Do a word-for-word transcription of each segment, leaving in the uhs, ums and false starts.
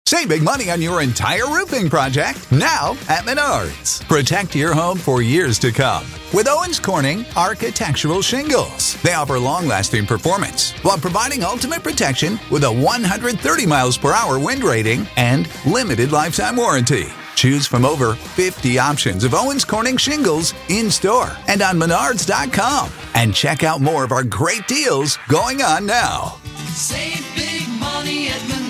Save big money on your entire roofing project now at Menards. Protect your home for years to come with Owens Corning Architectural Shingles. They offer long-lasting performance while providing ultimate protection with a one hundred thirty miles per hour wind rating and limited lifetime warranty. Choose from over fifty options of Owens Corning shingles in-store and on menards dot com. And check out more of our great deals going on now. Save big money at Menards.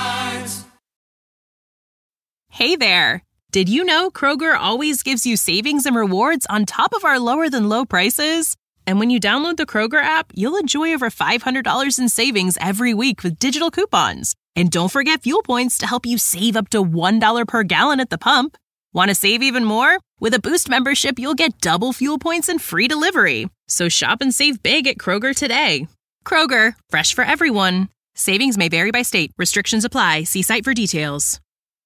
Hey there! Did you know Kroger always gives you savings and rewards on top of our lower-than-low prices? And when you download the Kroger app, you'll enjoy over five hundred dollars in savings every week with digital coupons. And don't forget fuel points to help you save up to one dollar per gallon at the pump. Want to save even more? With a Boost membership, you'll get double fuel points and free delivery. So shop and save big at Kroger today. Kroger, fresh for everyone. Savings may vary by state. Restrictions apply. See site for details.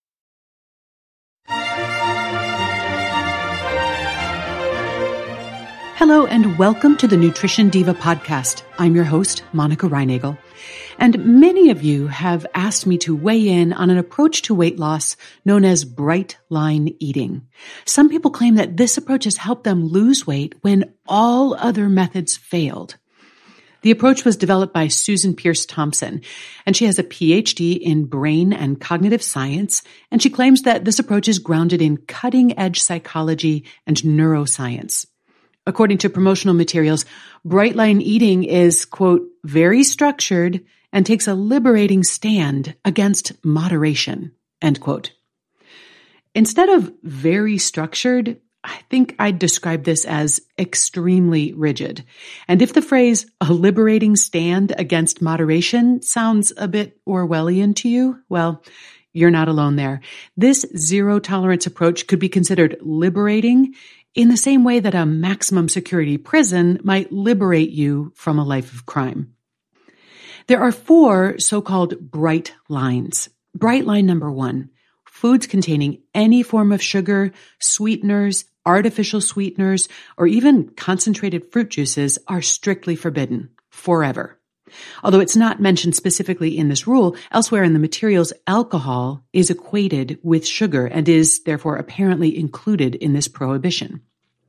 Hello and welcome to the Nutrition Diva podcast. I'm your host, Monica Reinagel. And many of you have asked me to weigh in on an approach to weight loss known as bright line eating. Some people claim that this approach has helped them lose weight when all other methods failed. The approach was developed by Susan Peirce Thompson, and she has a P H D in brain and cognitive science, and she claims that this approach is grounded in cutting-edge psychology and neuroscience. According to promotional materials, bright line eating is, quote, very structured and takes a liberating stand against moderation, end quote. Instead of very structured, I think I'd describe this as extremely rigid. And if the phrase a liberating stand against moderation sounds a bit Orwellian to you, well, you're not alone there. This zero tolerance approach could be considered liberating in the same way that a maximum security prison might liberate you from a life of crime. There are four so-called bright lines. Bright line number one, foods containing any form of sugar, sweeteners, artificial sweeteners, or even concentrated fruit juices are strictly forbidden forever. Although it's not mentioned specifically in this rule, elsewhere in the materials, alcohol is equated with sugar and is therefore apparently included in this prohibition.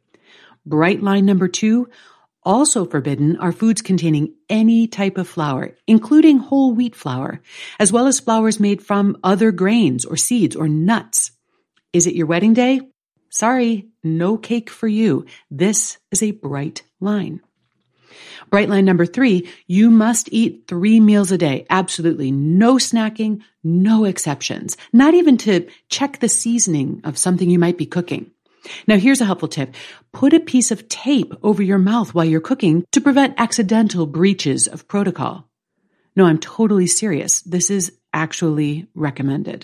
Bright line number two, also forbidden are foods containing any type of flour, including whole wheat flour, as well as flours made from other grains or seeds or nuts. Is it your wedding day? Sorry, no cake for you. This is a bright line. Bright line number three, you must eat three meals a day. Absolutely no snacking, no exceptions. Not even to check the seasoning of something you might be cooking. Now here's a helpful tip. Put a piece of tape over your mouth while you're cooking to prevent accidental breaches of protocol. No, I'm totally serious. This is actually recommended.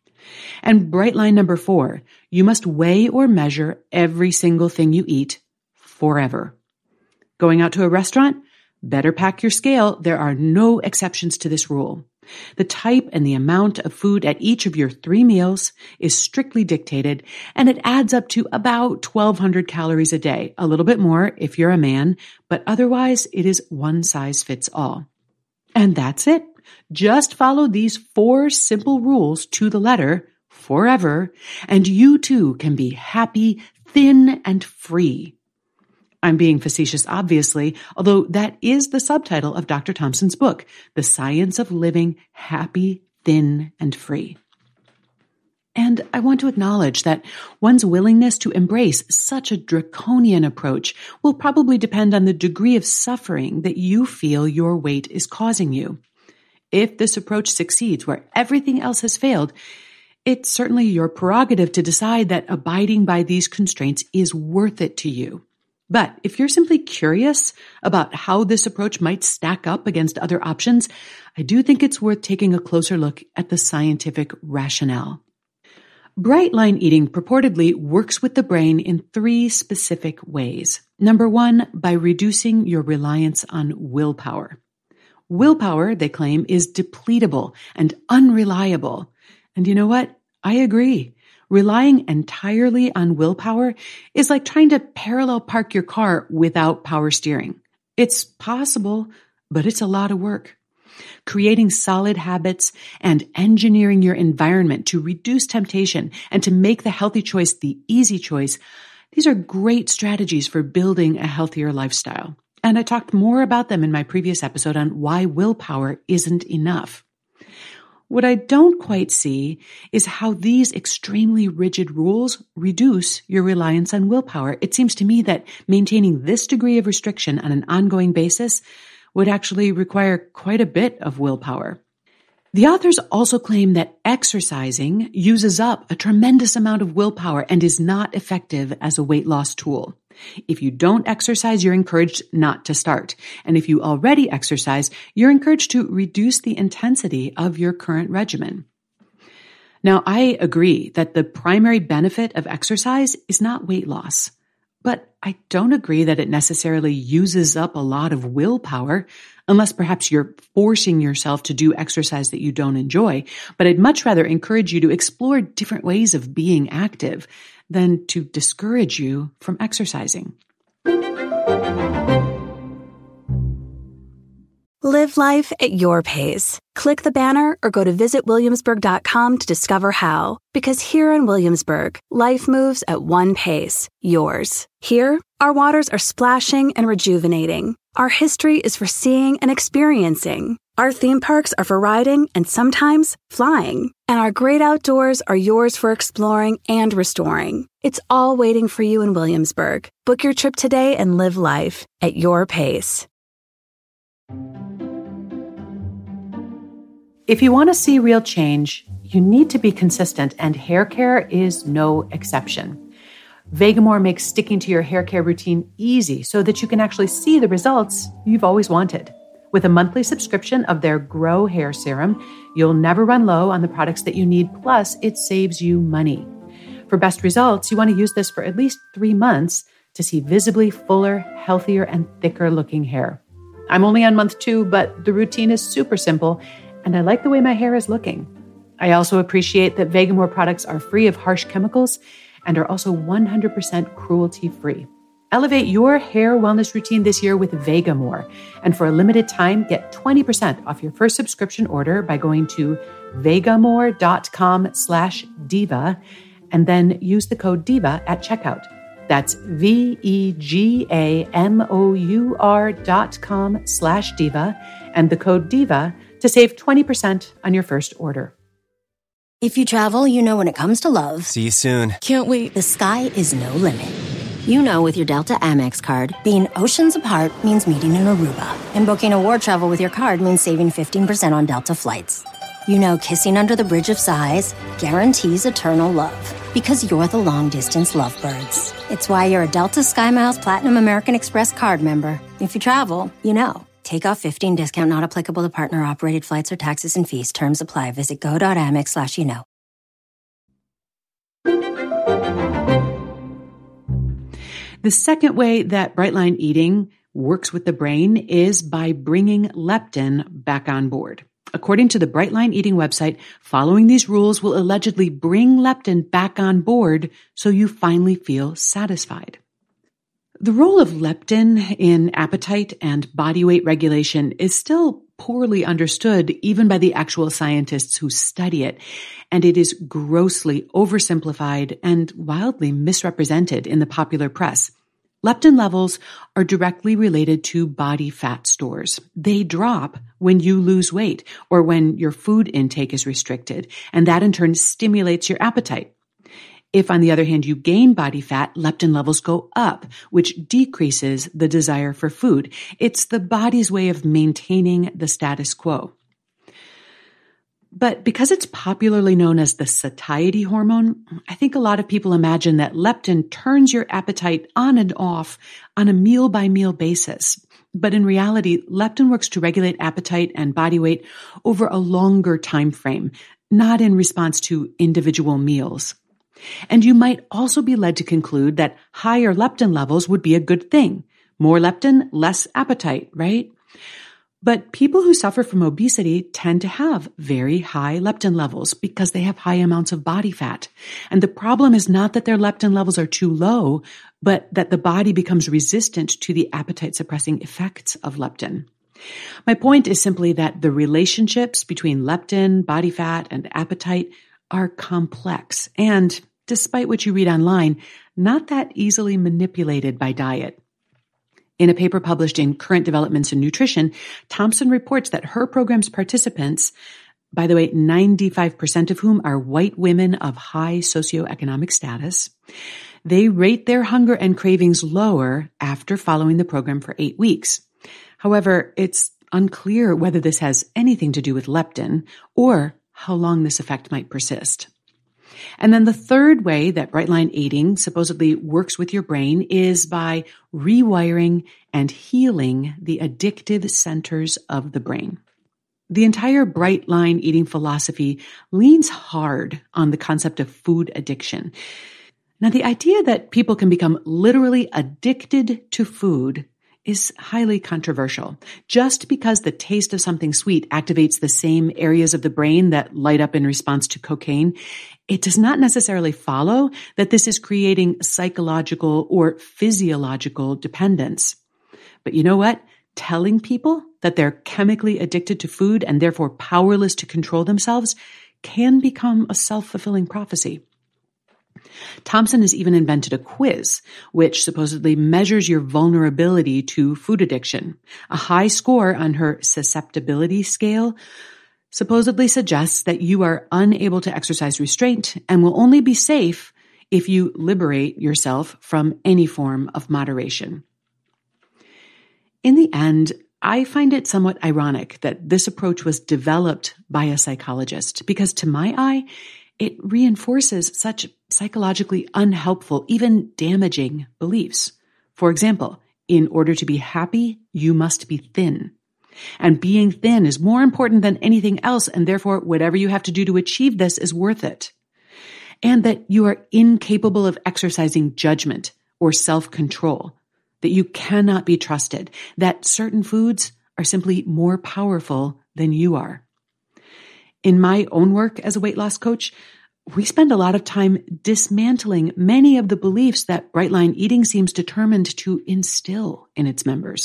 And bright line number four, you must weigh or measure every single thing you eat forever. Going out to a restaurant? Better pack your scale. There are no exceptions to this rule. The type and the amount of food at each of your three meals is strictly dictated, and it adds up to about twelve hundred calories a day, a little bit more if you're a man, but otherwise it is one size fits all. And that's it. Just follow these four simple rules to the letter forever, and you too can be happy, thin, and free. I'm being facetious, obviously, although that is the subtitle of Doctor Thompson's book, The Science of Living Happy, Thin, and Free. And I want to acknowledge that one's willingness to embrace such a draconian approach will probably depend on the degree of suffering that you feel your weight is causing you. If this approach succeeds where everything else has failed, it's certainly your prerogative to decide that abiding by these constraints is worth it to you. But if you're simply curious about how this approach might stack up against other options, I do think it's worth taking a closer look at the scientific rationale. Bright line eating purportedly works with the brain in three specific ways. Number one, by reducing your reliance on willpower. Willpower, they claim, is depletable and unreliable. And you know what? I agree. Relying entirely on willpower is like trying to parallel park your car without power steering. It's possible, but it's a lot of work. Creating solid habits and engineering your environment to reduce temptation and to make the healthy choice the easy choice, these are great strategies for building a healthier lifestyle. And I talked more about them in my previous episode on why willpower isn't enough. What I don't quite see is how these extremely rigid rules reduce your reliance on willpower. It seems to me that maintaining this degree of restriction on an ongoing basis would actually require quite a bit of willpower. The authors also claim that exercising uses up a tremendous amount of willpower and is not effective as a weight loss tool. If you don't exercise, you're encouraged not to start. And if you already exercise, you're encouraged to reduce the intensity of your current regimen. Now, I agree that the primary benefit of exercise is not weight loss, but I don't agree that it necessarily uses up a lot of willpower, unless perhaps you're forcing yourself to do exercise that you don't enjoy. But I'd much rather encourage you to explore different ways of being active than to discourage you from exercising. Live life at your pace. Click the banner or go to visit williamsburg dot com to discover how. Because here in Williamsburg, life moves at one pace, yours. Here, our waters are splashing and rejuvenating. Our history is for seeing and experiencing. Our theme parks are for riding and sometimes flying. And our great outdoors are yours for exploring and restoring. It's all waiting for you in Williamsburg. Book your trip today and live life at your pace. If you want to see real change, you need to be consistent, and hair care is no exception. Vegamour makes sticking to your hair care routine easy so that you can actually see the results you've always wanted. With a monthly subscription of their Grow Hair Serum, you'll never run low on the products that you need, plus it saves you money. For best results, you want to use this for at least three months to see visibly fuller, healthier, and thicker looking hair. I'm only on month two, but the routine is super simple, and I like the way my hair is looking. I also appreciate that Vegamour products are free of harsh chemicals and are also one hundred percent cruelty-free. Elevate your hair wellness routine this year with Vegamour, and for a limited time, get twenty percent off your first subscription order by going to vegamour.com slash diva, and then use the code DIVA at checkout. That's V-E-G-A-M-O-U-R dot com slash diva, and the code DIVA to save twenty percent on your first order. If you travel, you know when it comes to love. See you soon. Can't wait. The sky is no limit. You know with your Delta Amex card, being oceans apart means meeting in Aruba. And booking a war travel with your card means saving fifteen percent on Delta flights. You know kissing under the Bridge of Sighs guarantees eternal love. Because you're the long-distance lovebirds. It's why you're a Delta SkyMiles Platinum American Express card member. If you travel, you know. Take off fifteen discount not applicable to partner-operated flights or taxes and fees. Terms apply. Visit go.amex slash you know. The second way that Bright Line Eating works with the brain is by bringing leptin back on board. According to the Bright Line Eating website, following these rules will allegedly bring leptin back on board so you finally feel satisfied. The role of leptin in appetite and body weight regulation is still poorly understood even by the actual scientists who study it, and it is grossly oversimplified and wildly misrepresented in the popular press. Leptin levels are directly related to body fat stores. They drop when you lose weight or when your food intake is restricted, and that in turn stimulates your appetite. If, on the other hand, you gain body fat, leptin levels go up, which decreases the desire for food. It's the body's way of maintaining the status quo. But because it's popularly known as the satiety hormone, I think a lot of people imagine that leptin turns your appetite on and off on a meal-by-meal basis. But in reality, leptin works to regulate appetite and body weight over a longer time frame, not in response to individual meals. And you might also be led to conclude that higher leptin levels would be a good thing. More leptin, less appetite, right? But people who suffer from obesity tend to have very high leptin levels because they have high amounts of body fat. And the problem is not that their leptin levels are too low, but that the body becomes resistant to the appetite-suppressing effects of leptin. My point is simply that the relationships between leptin, body fat, and appetite are complex and, despite what you read online, not that easily manipulated by diet. In a paper published in Current Developments in Nutrition, Thompson reports that her program's participants, by the way, ninety-five percent of whom are white women of high socioeconomic status, they rate their hunger and cravings lower after following the program for eight weeks. However, it's unclear whether this has anything to do with leptin or how long this effect might persist. And then the third way that Bright Line eating supposedly works with your brain is by rewiring and healing the addictive centers of the brain. The entire Bright Line eating philosophy leans hard on the concept of food addiction. Now, the idea that people can become literally addicted to food is highly controversial. Just because the taste of something sweet activates the same areas of the brain that light up in response to cocaine, it does not necessarily follow that this is creating psychological or physiological dependence. But you know what? Telling people that they're chemically addicted to food and therefore powerless to control themselves can become a self-fulfilling prophecy. Thompson has even invented a quiz, which supposedly measures your vulnerability to food addiction. A high score on her susceptibility scale supposedly suggests that you are unable to exercise restraint and will only be safe if you liberate yourself from any form of moderation. In the end, I find it somewhat ironic that this approach was developed by a psychologist because, to my eye, it reinforces such psychologically unhelpful, even damaging beliefs. For example, in order to be happy, you must be thin. And being thin is more important than anything else, and therefore whatever you have to do to achieve this is worth it. And that you are incapable of exercising judgment or self-control, that you cannot be trusted, that certain foods are simply more powerful than you are. In my own work as a weight loss coach, we spend a lot of time dismantling many of the beliefs that Bright Line Eating seems determined to instill in its members.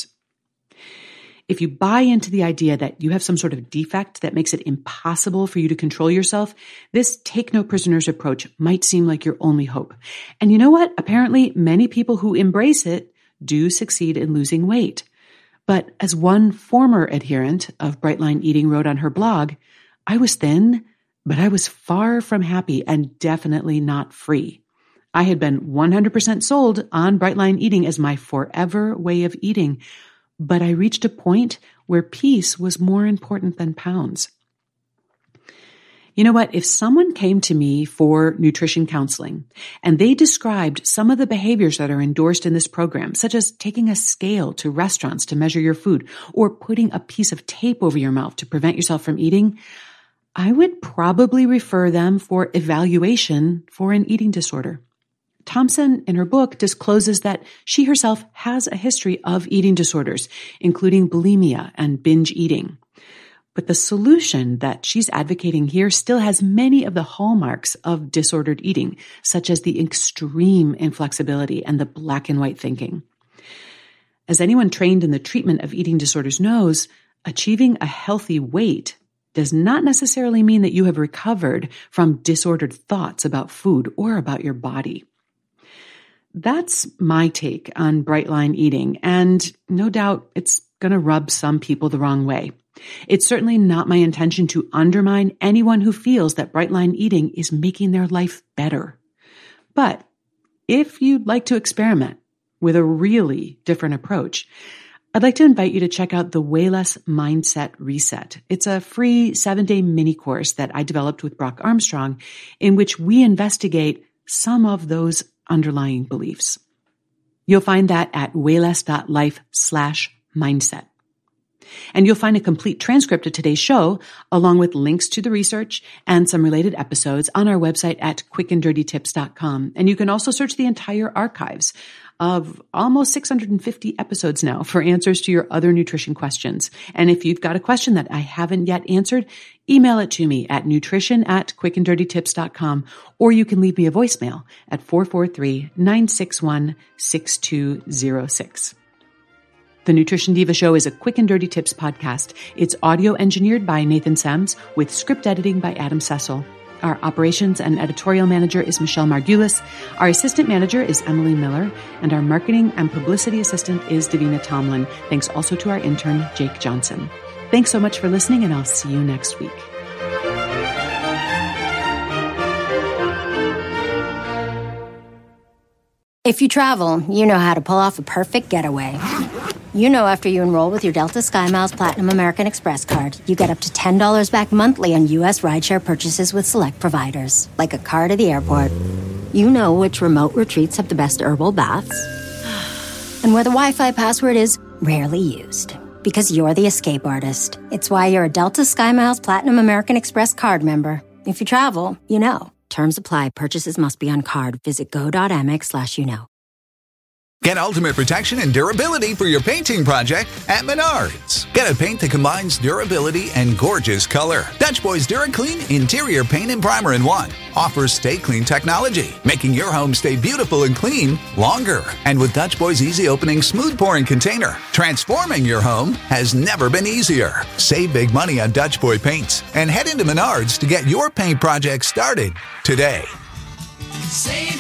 If you buy into the idea that you have some sort of defect that makes it impossible for you to control yourself, this take no prisoners approach might seem like your only hope. And you know what? Apparently, many people who embrace it do succeed in losing weight. But as one former adherent of Bright Line Eating wrote on her blog, I was thin, but I was far from happy and definitely not free. I had been one hundred percent sold on Bright Line Eating as my forever way of eating, but I reached a point where peace was more important than pounds. You know what? If someone came to me for nutrition counseling and they described some of the behaviors that are endorsed in this program, such as taking a scale to restaurants to measure your food or putting a piece of tape over your mouth to prevent yourself from eating, I would probably refer them for evaluation for an eating disorder. Thompson, in her book, discloses that she herself has a history of eating disorders, including bulimia and binge eating. But the solution that she's advocating here still has many of the hallmarks of disordered eating, such as the extreme inflexibility and the black and white thinking. As anyone trained in the treatment of eating disorders knows, achieving a healthy weight does not necessarily mean that you have recovered from disordered thoughts about food or about your body. That's my take on Bright Line Eating, and no doubt it's going to rub some people the wrong way. It's certainly not my intention to undermine anyone who feels that Bright Line Eating is making their life better. But if you'd like to experiment with a really different approach, I'd like to invite you to check out the Way Less Mindset Reset. It's a free seven-day mini course that I developed with Brock Armstrong, in which we investigate some of those underlying beliefs. You'll find that at wayless.life slash mindset. And you'll find a complete transcript of today's show, along with links to the research and some related episodes on our website at quick and dirty tips dot com. And you can also search the entire archives of almost six hundred fifty episodes now for answers to your other nutrition questions. And if you've got a question that I haven't yet answered, email it to me at nutrition at quick and dirty tips dot com, or you can leave me a voicemail at four four three, nine six one, six two zero six. The Nutrition Diva Show is a quick and dirty tips podcast. It's audio engineered by Nathan Sams with script editing by Adam Cecil. Our operations and editorial manager is Michelle Margulis. Our assistant manager is Emily Miller. And our marketing and publicity assistant is Davina Tomlin. Thanks also to our intern, Jake Johnson. Thanks so much for listening, and I'll see you next week. If you travel, you know how to pull off a perfect getaway. You know after you enroll with your Delta SkyMiles Platinum American Express card, you get up to ten dollars back monthly on U S rideshare purchases with select providers, like a car to the airport. You know which remote retreats have the best herbal baths, and where the Wi-Fi password is rarely used, because you're the escape artist. It's why you're a Delta SkyMiles Platinum American Express card member. If you travel, you know. Terms apply. Purchases must be on card. Visit go.amex slash you know. Get ultimate protection and durability for your painting project at Menards. Get a paint that combines durability and gorgeous color. Dutch Boy's DuraClean Interior Paint and Primer in one offers Stay Clean technology, making your home stay beautiful and clean longer. And with Dutch Boy's easy opening, smooth pouring container, transforming your home has never been easier. Save big money on Dutch Boy paints and head into Menards to get your paint project started today. Save